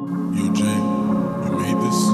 Yo, Jay, you made this?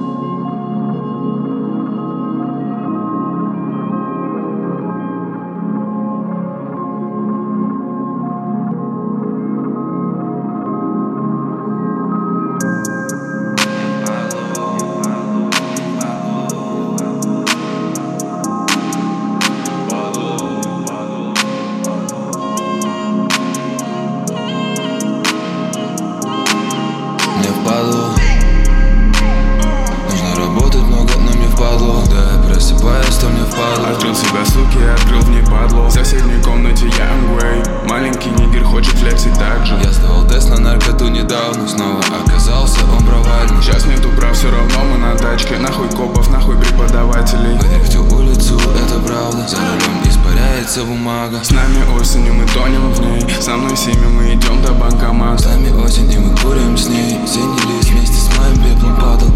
Нужно работать много, но мне впадло. Да, я просыпаюсь, то мне впадло. Открыл себя, суки, открыл в ней падло. В соседней комнате я Амгвей. Маленький нигер хочет флексить так же. Я сдавал тест на наркоту недавно. Снова оказался он провальный. Сейчас нету прав, все равно мы на тачке. Нахуй копов, нахуй преподавателей. Выдох всю улицу, это правда. За рулем испаряется бумага. С нами осенью мы тонем в ней. Со мной семя, мы идем до банкомата. С нами осень, и мы курим с ней. Синий лист вместе с моим пеплом падал.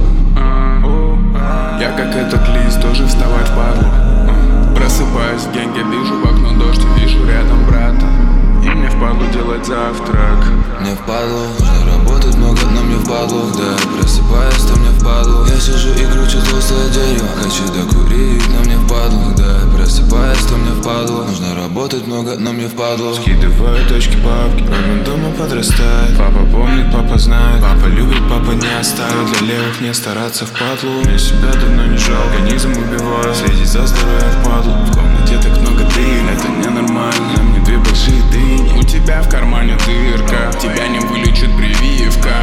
Я как этот лист, тоже вставать впадло. Просыпаюсь в генге, вижу в окно дождь, вижу рядом брата. И мне впадло делать завтрак. Мне впадло, нужно работать много, но мне впадло. Да, я просыпаюсь, то мне впадло. Я сижу и кручу толстое дерево. Хочу докурить, но мне впадло. Да, я просыпаюсь, то мне впадло. Нужно работать много, но мне впадло. Скидываю точки папки, Роман дома подрастает. Папа помнит, папа знает. Папа любит, папа не оставит. Для левых не стараться впадлу. Мне себя давно не жалко, организм убиваю. Следить за здоровьем впадлу. В комнате так много дыма, это ненормально. Мне две большие дыни. У тебя в кармане дырка, тебя не вылечит прививка.